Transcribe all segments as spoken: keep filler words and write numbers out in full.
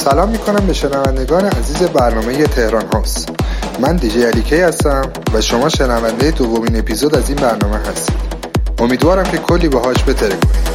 سلام میکنم به شنوندگان عزیز برنامه تهران هاوس. من دیجی علیکی هستم و شما شنونده دومین اپیزود از این برنامه هستید. امیدوارم که کلی باهاش بتره کنید.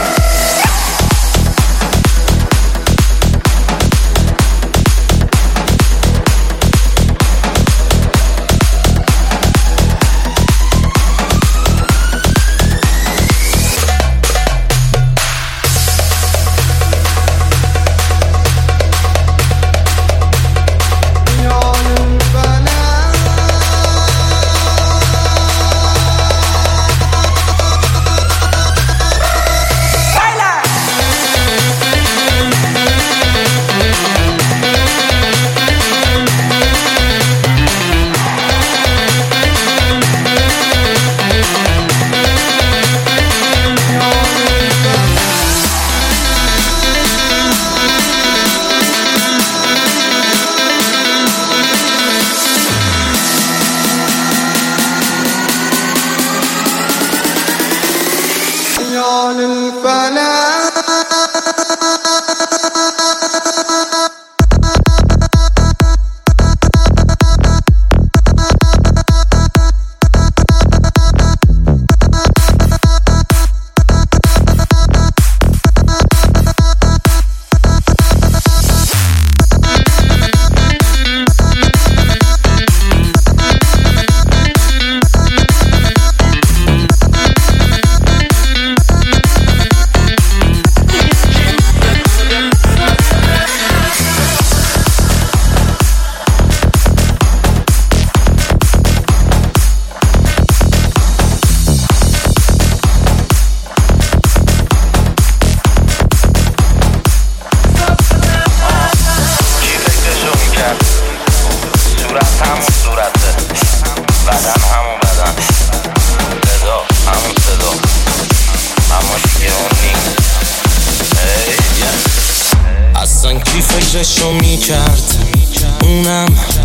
فکرشو میکرد اونم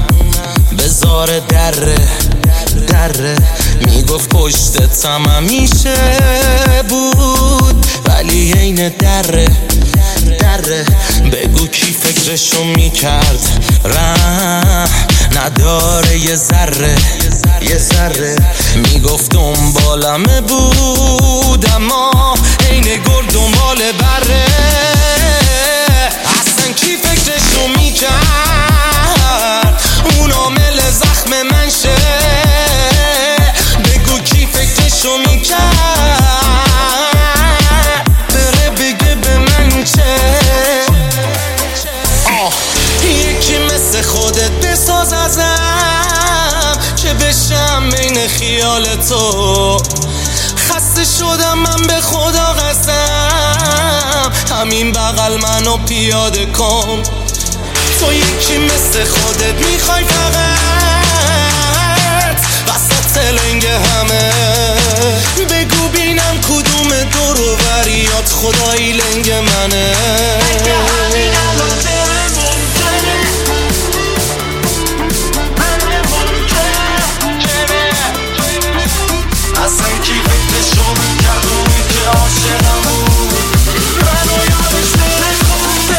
بزار دره دره میگفت پشتتم همیشه بود ولی عین دره دره بگو کی فکرشو میکرد ره نداره یه ذره یه ذره میگفت دنبالمه بود اما عین گرد دنبال بره کی فکرشو میکرد اون عامل زخم من شه بگو کی فکرشو میکرد بره بگه به من چه آه یکی مثل خودت بساز ازم چه بشم بین خیال تو خسته شدم من به خدا قسم همین بغل منو پیاده کن تو یکی مثل خودت میخوای فقط وسط لنگ همه بگو بینم کدوم دور و بریات خدایی لنگ منه اصلا کی فکرشو میکرد اونی که عاشقم بود منو یادش نمیخونده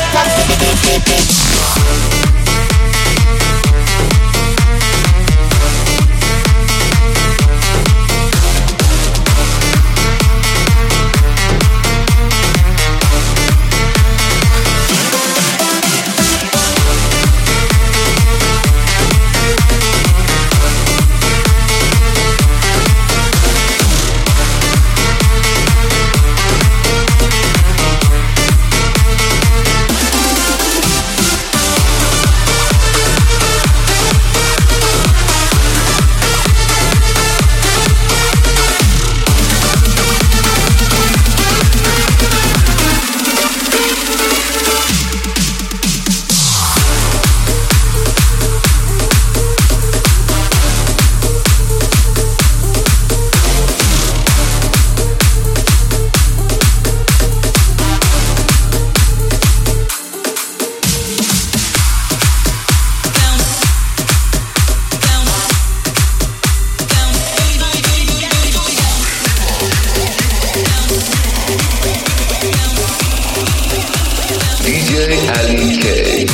D J Ali K.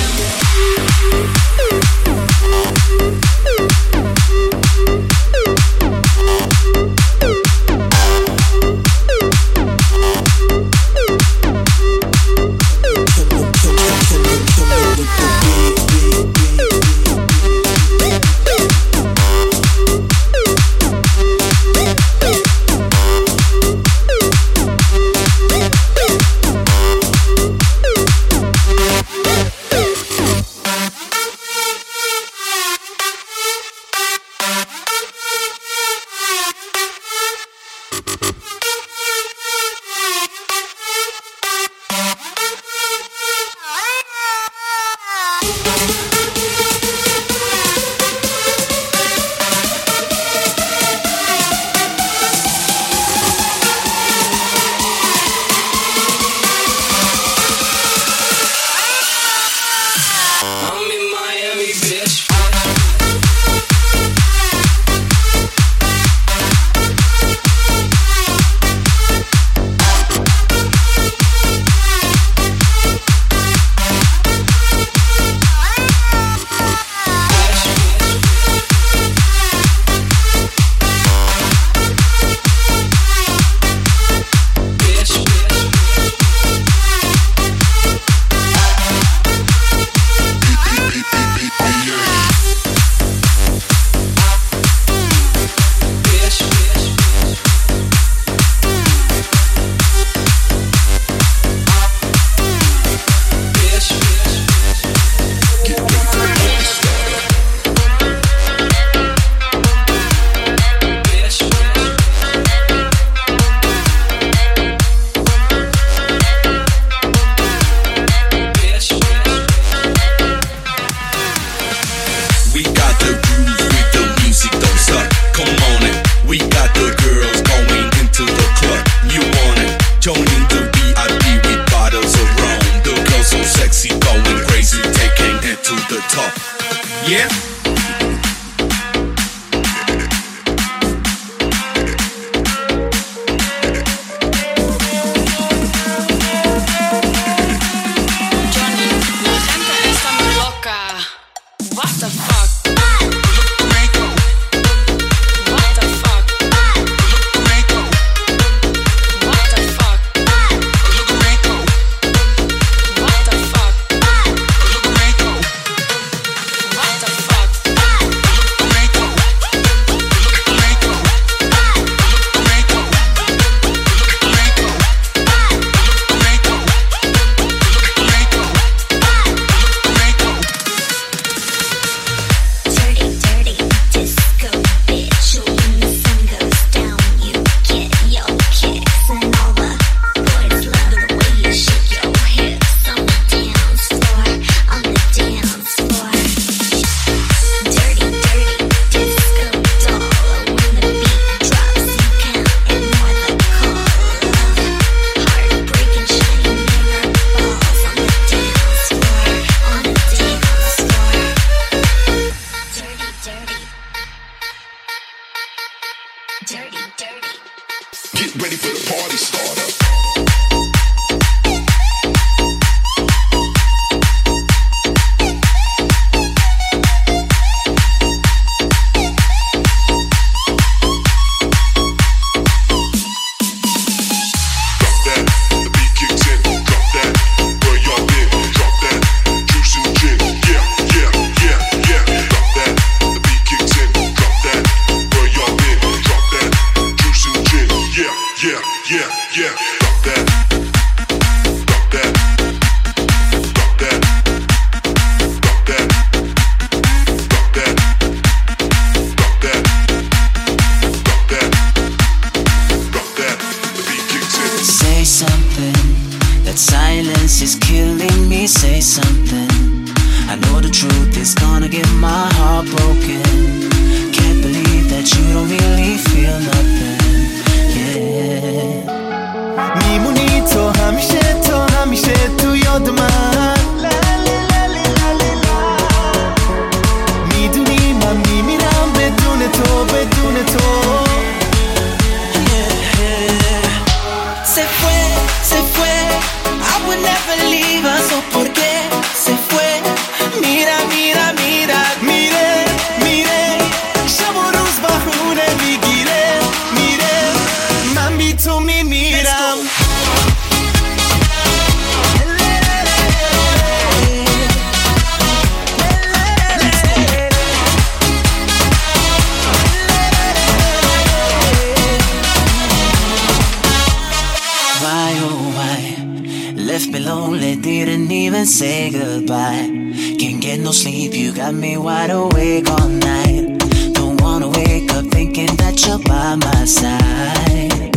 Left me lonely, didn't even say goodbye. Can't get no sleep, you got me wide awake all night. Don't wanna wake up thinking that you're by my side.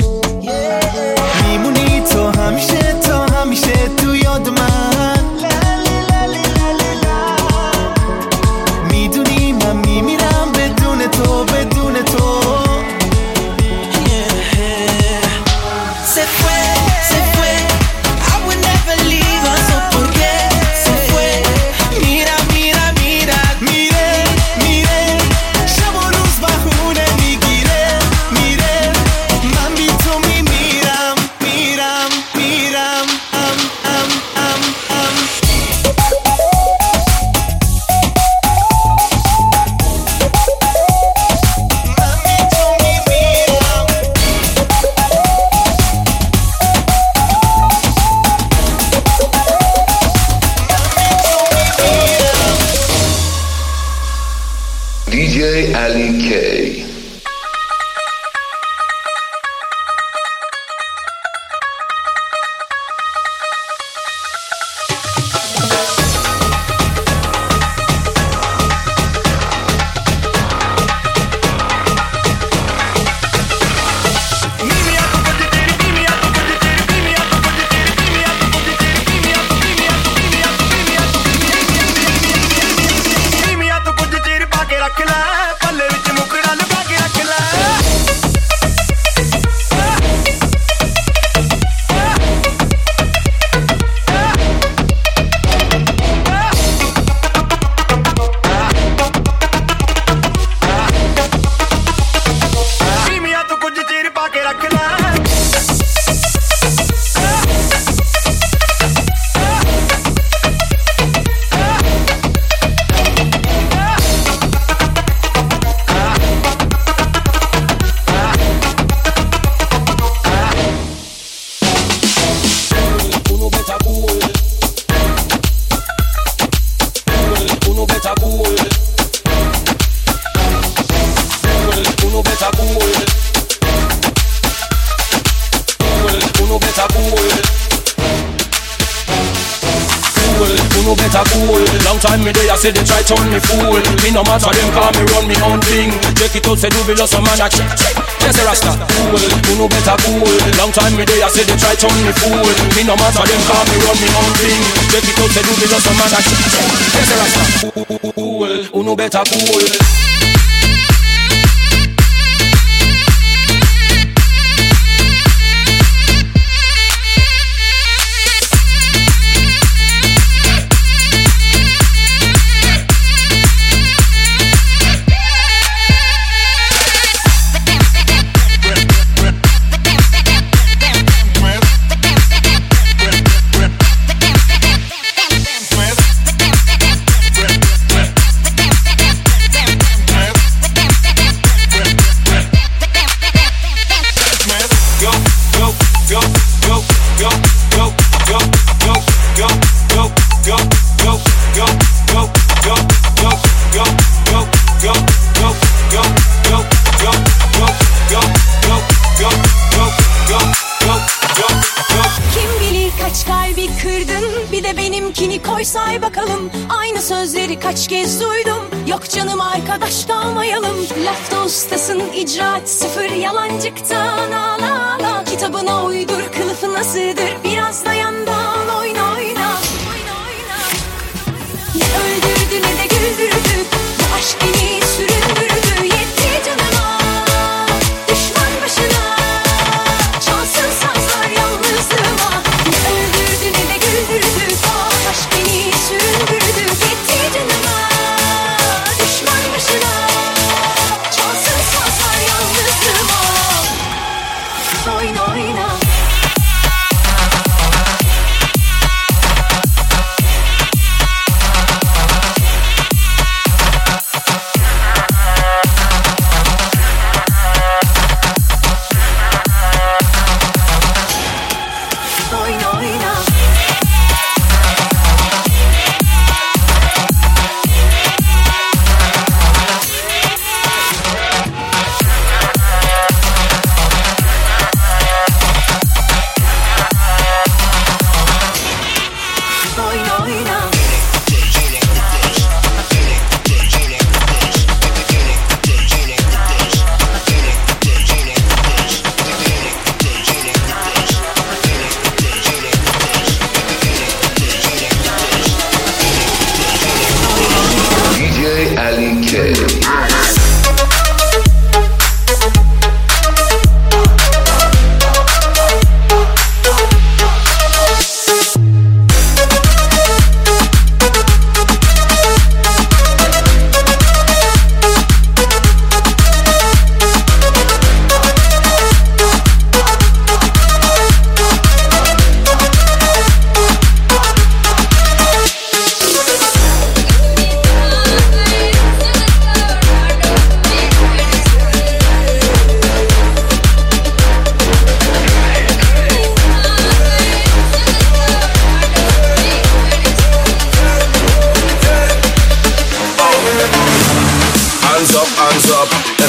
میمونی تو همیشه تا همیشه تو یاد من. میدونی من میمیرم بدون تو بدون تو. Se fue, se fue, I would never leave her, so por qué se fue? Mira, mira, mira, mire, mire, شب و روز بهونه میگیره، میره، من بی تو میمیرم، میرم، میرم، ام، ام، ام، ام. من بی تو میمیرم. دی جی علی کی. Time me day, I say they try turn me fool. Me no matter them, call me run me own thing. Check it out, say do below some man action. Yes, a Rasta. Cool, who know better cool. Long time me day, I say they try turn me fool. Me no matter them, call me run me own thing. Check it out, say do below some man action. Yes, a Rasta. Cool, who know better cool. Say bakalım aynı sözleri kaç kez duydum. Yok canım arkadaş kalmayalım. Lafta ustasın icraat sıfır yalancıktan ağla ağla. Kitabına uydur kılıfına sığdır biraz da yandan oyna oyna. Ne öldürdü ne de güldürdü. Bu aşk beni süründürdü. Yetti canıma düşman başına. Çalsın sazlar yalnızlığıma. Ne öldürdü ne de güldürdü. Aşk beni süründürdü, gitti canıma, düşman başına. Çalsın sazlar yalnızlığıma. Oyna oyna.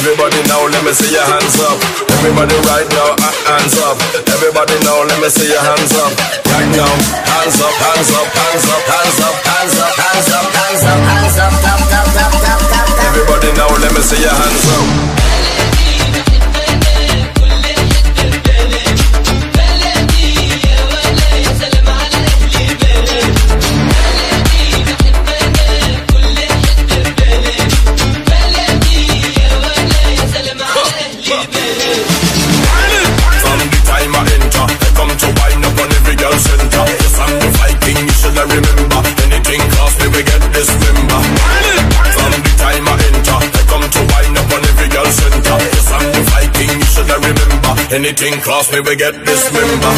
Everybody now, let me see your hands up. Everybody right now, hands up. Everybody now, let me see your hands up. Right now, hands up, hands up, hands up, hands up, hands up, hands up, hands up, hands up, tap, tap, tap, tap, tap, tap. Everybody now, let me see your hands up. Remember, anything cost me, we get this member. From the time I enter, I come to wind up on every girl center. Yes, I'm the Viking, you should remember. Anything cost me, we get this member.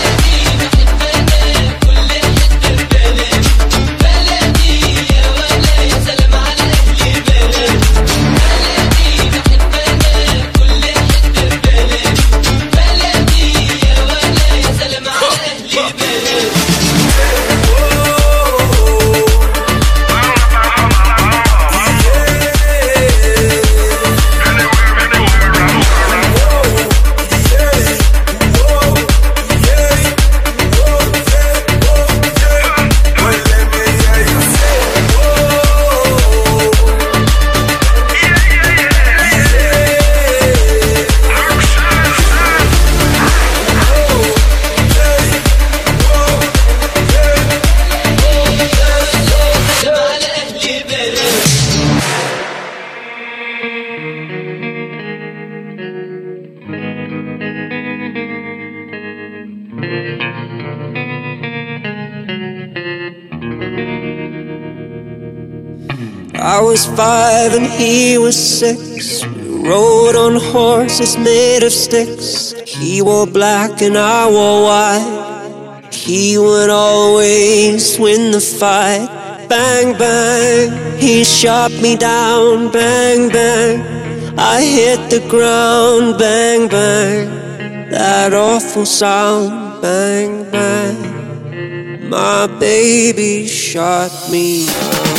I was five and he was six. We rode on horses made of sticks. He wore black and I wore white. He would always win the fight. Bang, bang, he shot me down. Bang, bang, I hit the ground. Bang, bang, that awful sound. Bang, bang, my baby shot me down.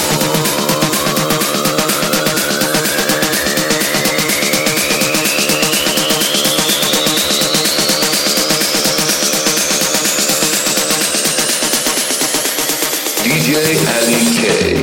D J Ali K.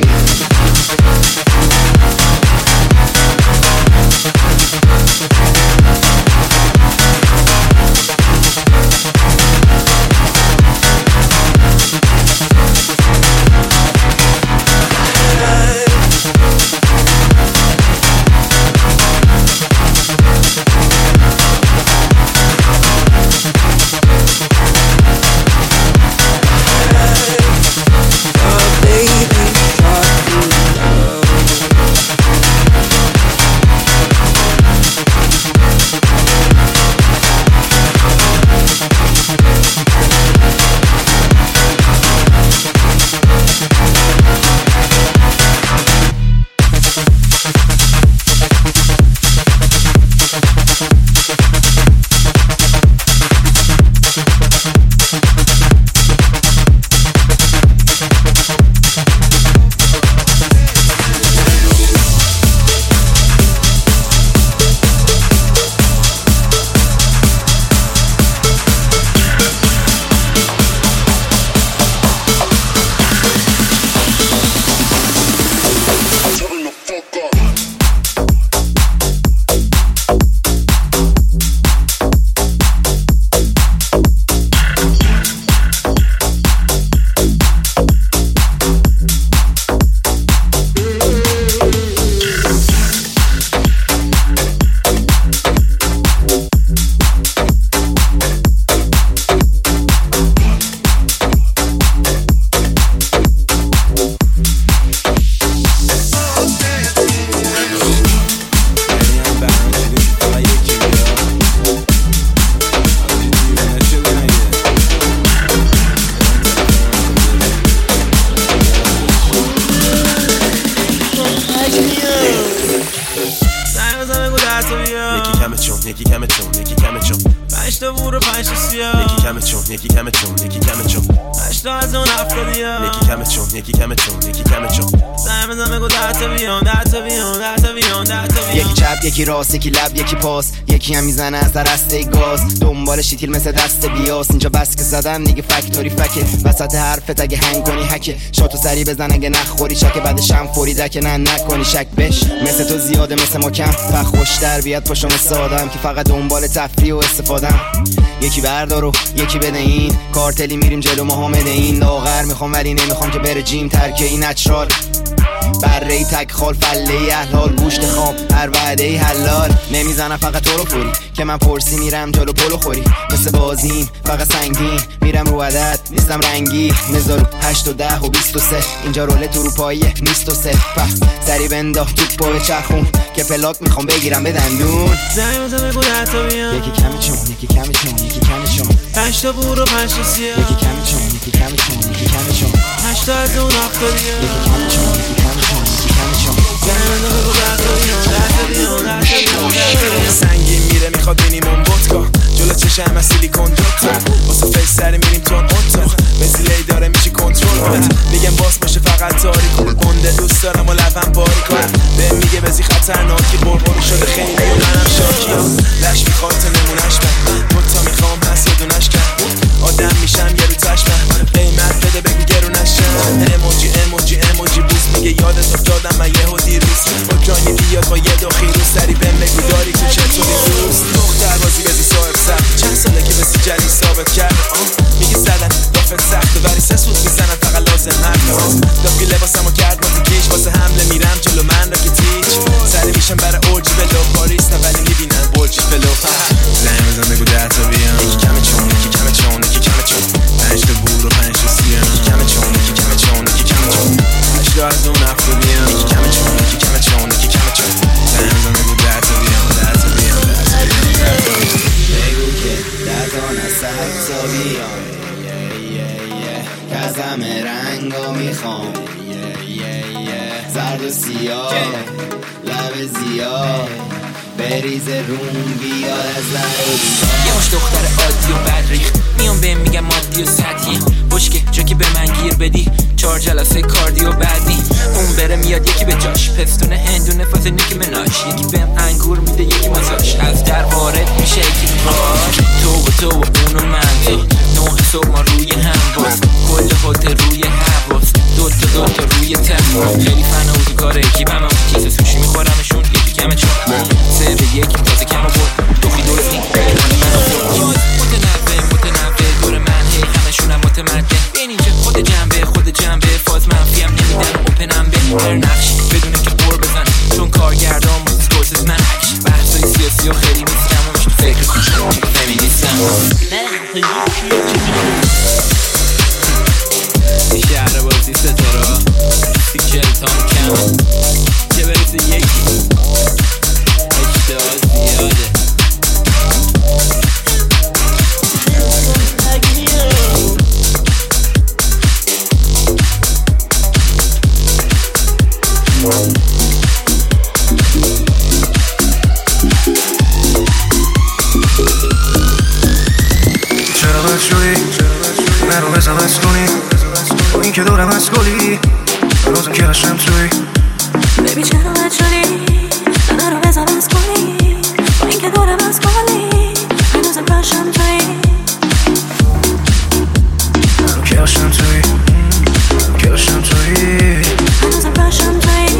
یکی کمه چون یکی کمه چون پنج تا بور و پنج تا سیاه یکی کمه چون یکی کمه چون یکی کمه چون پنج هشتا از اون افتادیم یکی کمه چون یکی کمه چون یکی کمه چون زمین بزن بگو ده تا بیان ده تا بیان ده تا بیان ده تا بیان یکی چپ یکی راست یکی لب یکی پاس یکی هم میزنه از در رسته گاز دنبال شیتیل مثل دست بیاس اینجا بس که زدم دیگه فکتوری فکه وسط حرفت اگه هنگ کنی هکه شاتو سری بزن اگه نخوری چکه بعدش هم فوری دکه نه نکنی شک بش مثل تو زیاده مثل ما کم فخ خوشتر بیاد پاشم سادم که فقط دنبال تفریح و استفادم یکی بردار و یکی بده این کارتلی میریم جلو محمد این لاغر میخوام ولی نمیخوام که بره جیم ترکه این نچرال بره ای تک خال فله ای احلال گوشت خام هر وعده ای حلال نمیزنم فقط تو رو فوری که من پرسی میرم جلو پلو خوری مثل بازیم فقط سنگین میرم رو عدد نیستم رنگی نزارو هشت و ده و بیست و سه اینجا رولت اروپاییه نیست و سه پس سری بنداخت توپ پا چرخون که پلاک میخوام بگیرم به دندون زنی بزن بگو ده تا بیان یکی کمی چون یکی کمی چون یکی کمی چون پنج تا بور و پنج تا سیاه یکی کمی چون یکی کمی چون یکی کمی چون هشتا از اون افتادیم یکی کمی چون یکی کمی چون یکی کمی چون زنی بزن بگو ده تا بیان ده تا بیان ده تا بیان سنگین میره میخواد بینیمون ودکا جلو چشم از سیلیکون دوتا واسه فیس سری میریم تون اتاق وسیله‌ای داره میشی کنترل میگم باس باشه فقط تاریک گنده دوست دارم و لبم باری کنم بهم میگه بزی خطرناکی بربرو شده خیلی و منم شاکی لش میخواد تا نمونش من دوتا میخوام هست یه دونش کرد آدم میشم یه رو چشمم قیمت بده بگو گرونشم اموجی اموجی اموجی بوس میگه یادت افتادم من یهو دیروز اوکراینی بیاد با یه دو خیروز سری بهم بگو داری تو چطوری دوست دختر بازی بدی صاحب سر چند ساله که بسی جلی ثابت کرد میگه زدن دافن سخته ولی سه سوت میزنن فقط لازم هم دافی لباسمو کرد مازی کیش واسه حمله میرم جلو من را که تیچ سری میشم برای اوجی بلو پاریس نه ولی میبینن برجی فلو زنی بزن بگو ده تا بیان یکی کمه چون یکی کمه چون یکی کمه چون پنج تا بور و پنج تا سیان یکی کمه چون یکی کمه چون یکی کمه چون هشتا از اون افتادیم یکی کمه چون یکی کمه چون یکی کمه چون زنی بزن بگو ده تا بیان ده تا بیان ده تا بیان بگو که ده تا نسد تا بیان کزم رنگا میخوام زرد و سیاه لب زیاد بریز روم بیاد از در یه مش دختر عادی و بدریخ میام بهم میگم مادی و سطحی بشکه جا که به من گیر بدی چهار جلسه کاردیو بعدی اون بره میاد یکی به جاش پستونه هندونه فاز نیکی مناش یکی بهم انگور میده یکی ماساژ از در وارد میشه یکی باش تو و تو و اون و من تو نه صبح ما روی هم باز کل هتل روی حواس دو تا دو تا روی تفاهم خیلی فنا و کار اکیبم هم کیسه سوشی میخورمشون یکی کمه چون سه به یکی تازه کم آورد تو خی درست نی من آورد متنوع متنوع دور من هی همشونم متمدن بین اینجا خود جنبه خود جنبه فاز منفی هم نمیدن اوپنم به هر نقش بدونه که قور بزن چون کارگردان موزیس کورسز من حکش بحثای سیاسی و خیلی نیستم و مشت فکر کنم فمینیستم این شهر بازی ستارا سیکل تام کم چه برسه یکی اشتها زیاده چرا بد شدی نرو بزم از کنی با این که دورم از گلی روزم که هشم توی بیبی چرا بد شدی نرو بزم از کنی با این که دورم از گلی هنوزم کاشم توی نرو که هشم توی نرو که هشم توی هنوزم کاشم توی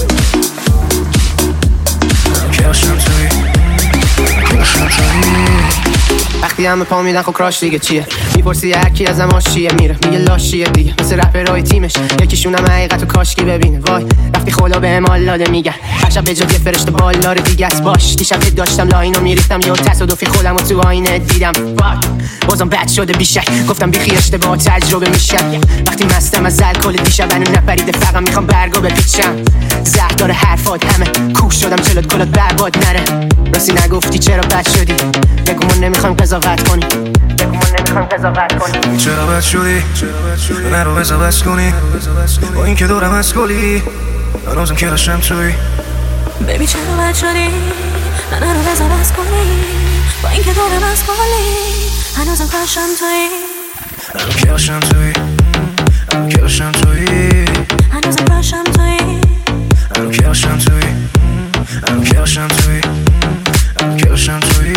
نرو که هشم توی نرو که هشم توی وقتی همه پا میدن خب کراش دیگه چیه میپرسی هرکی ازم آشیه میره میگه لاشیه دیگه مثل رپرهای تیمش یکیشونم حقیقت و کاشکی ببینه وای وقتی خدا به امال داده میگن هر شب به جا یه فرشته بالدار دیگه است باش دیشب داشتم لاینو میریختم یه تصادفی خودم و تو آینه دیدم وای بازم بد شده بیشک گفتم بیخی اشتباه تجربه میشه وقتی مستم از الکل دیشب منو نپریده فقط میخوام برگا بپیچم زهر داره حرفات همه کوش شدم چلت کلت برباد نره راستی نگفتی چرا بد شدی بگو من نمیخوام قضاوت کنی بگو من نمیخوام قضاوت کنی چرا بد شدی نرو بزا بس کنی با این که دورم از گلی هنوزم که هشم توی بیبی چرا بد شدی نرو بزا بس کنی با این که دورم از گلی هنوزم کاشم توی هنوز کراشم توی هنوز کراشم توی هنوزم کراشم توی هنوز کراشم توی هنوز کراشم توی هنوز کراشم توی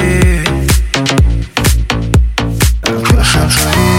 هنوز کراشم توی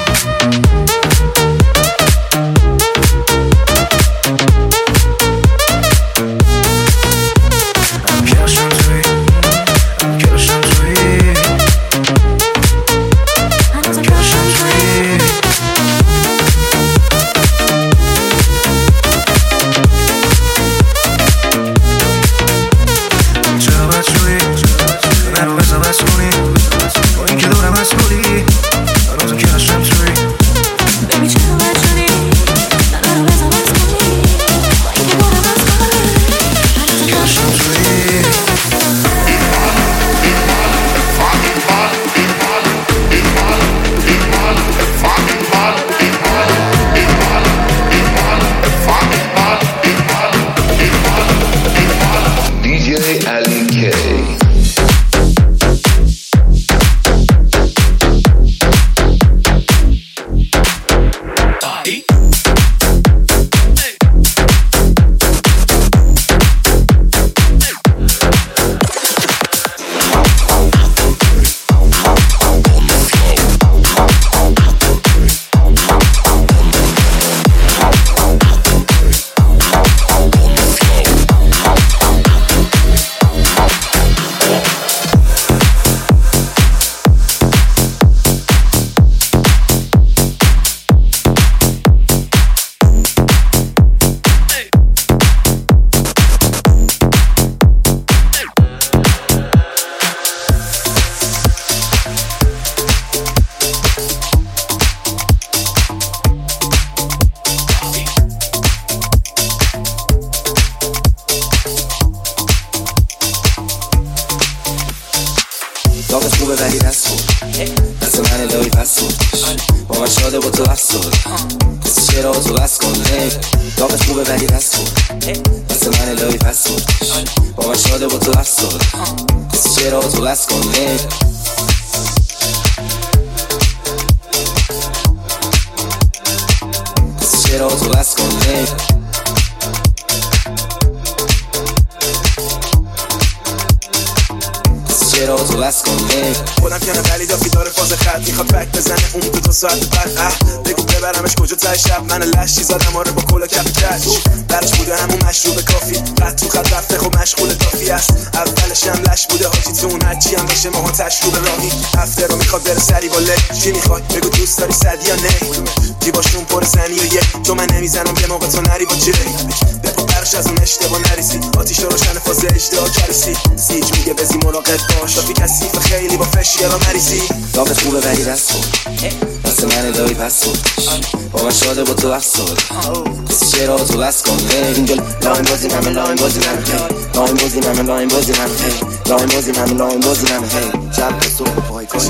خودم کنه ولی دافی داره فاز خط میخواد بک بزنه اون تو دو ساعت بعد اه بگو ببرمش کجا ته شب من لشی زدم آره با کلا کپ کش درش بوده همون مشروب کافی بعد تو خط رفته خب مشغول کافی است اولش هم لش بوده حاجی تو اون هرچی هم بشه ماها تشروب راهی هفته رو میخواد بره سری با لی چی میخوای بگو دوست داری صد یا نه دیباشون پر زنی و یک تو من نمیزنم یه موقع تو نری با جی بپا برش از اون اشتباه نریسی آتیش روشن فاز اجدها کرسی سیج میگه بزی مراقب باش دافی کسیف خیلی با فشی را نریسی داغت خوبه ولی رست کن دست من داری پس کن با من شاده با تو افساد کسی چرا تو بس کن اینجا لاین بازی همه لاین بازی همه لاین بازی همه لاین بازی همه لاین بازی همه لاین بازی همه جب به صبح پای کاری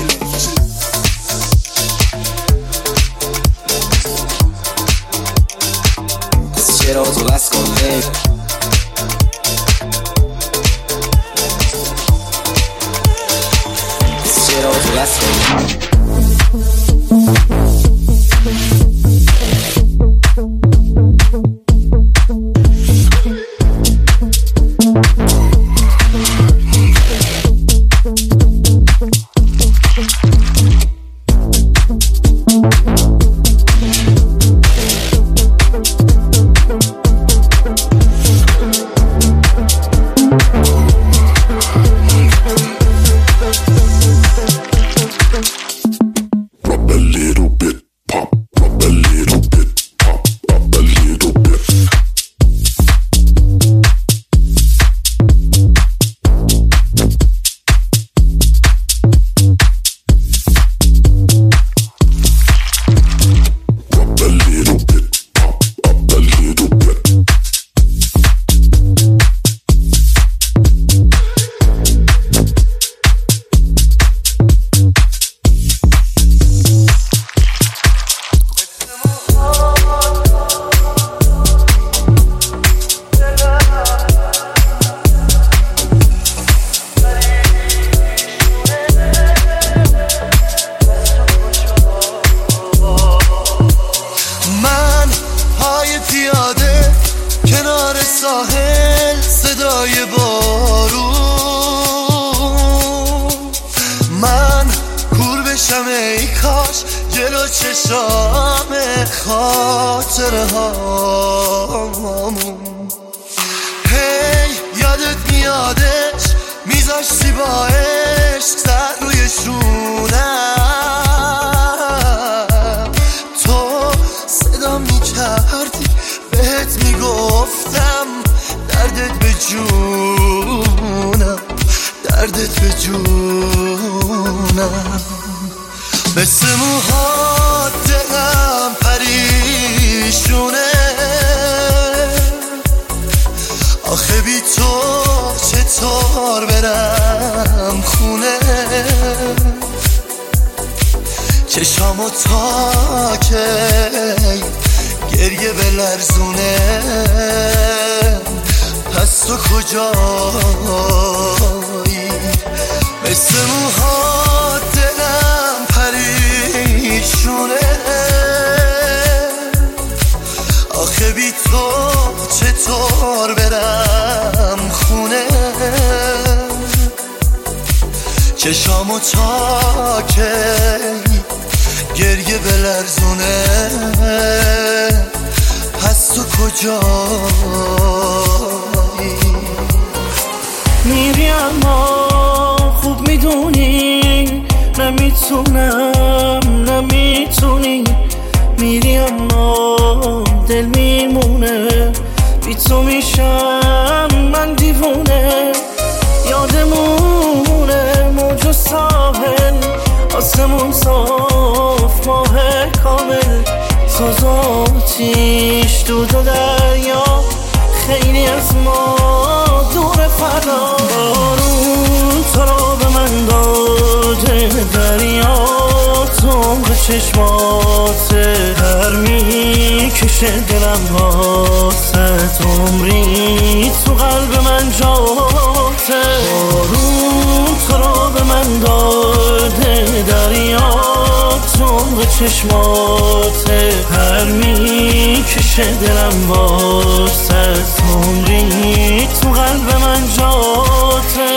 کسی چرا تو بس کن کسی چرا تو بس کن خاطره هامون. هی یادت میادش میذاشتی با عشق سر روی شونم، تو صدا میکردی بهت میگفتم دردت به جونم، دردت به جونم. مثل موهات دلم پریشونه، آخه بی تو چطور برم خونه. چشامو تا که گریه بلرزونه، پس تو کجایی؟ مثل موهات دلم پریشونه، آخه بی تو چطور برم خونه. چشامو تا که گریه بلرزونه، پس تو کجایی؟ میری اما خوب میدونی نمیتونم نمیتونی، میری اما دل میمونه، بی تو میشم من دیوونه. یادمونه موج و ساحل، آسمون صاف ماه کامل، ساز آتیش دود و دریا، خیلی از ما دور فردا. بارون تو را به من داده دریا، تمق چشمات هر میکشه دلم واسه عمری تو قلب من جاته. بارون تو را به من داده دریا، تمق چشمات هر میکشه دلم واسه عمری تو قلب من جاته.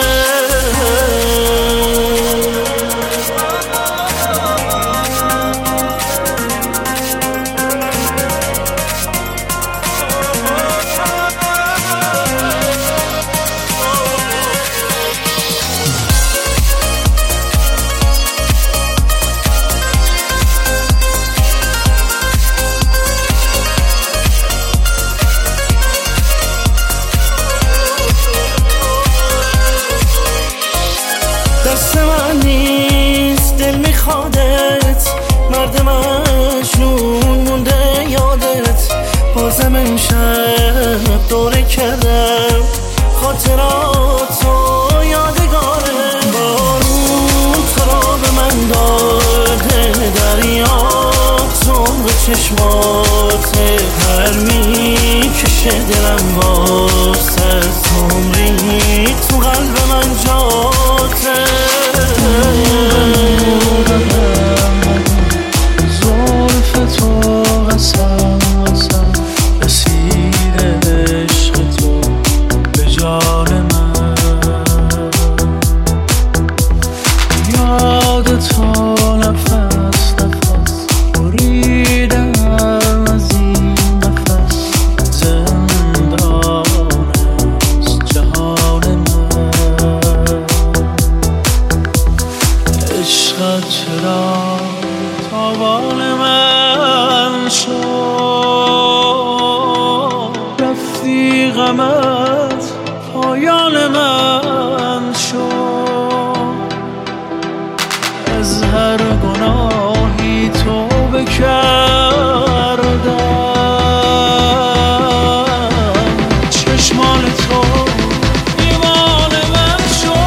بازم امشب دوره کردم خاطراتو یادگاره. بارون تو را به من داده دریا، تمق چشمات هر میکشه دلم واسه عمری تو قلب من جاته. زلف تو قسم قسم رسید عشق تو به جان من، یاد تو نفس نفس بریدم از این نفس. زندان است جهان من، عشقت چرا تاوان من شد، رفتی غمت پایان من شد. از هر گناهی توبه کردم، چشمان تو ایمان من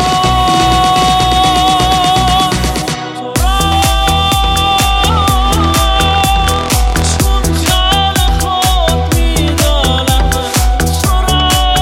شد. تو را چون جان خود میدانم، تو را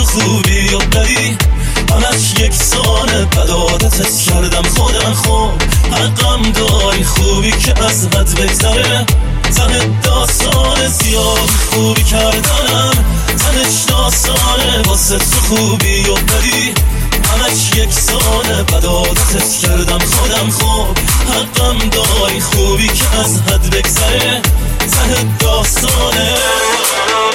خوبی و بدی همش یکسانه، بد عادتت کردم خودم خوب حقم داری خوبی که از حد بگذره، زن داستانه زیاد خوبی کردنم زنش داستانه، واسه تو خوبی و بدی همش یکسانه، بد عادتت کردم خودم خوب حقم داری خوبی که از حد بگذره، زن داستانه.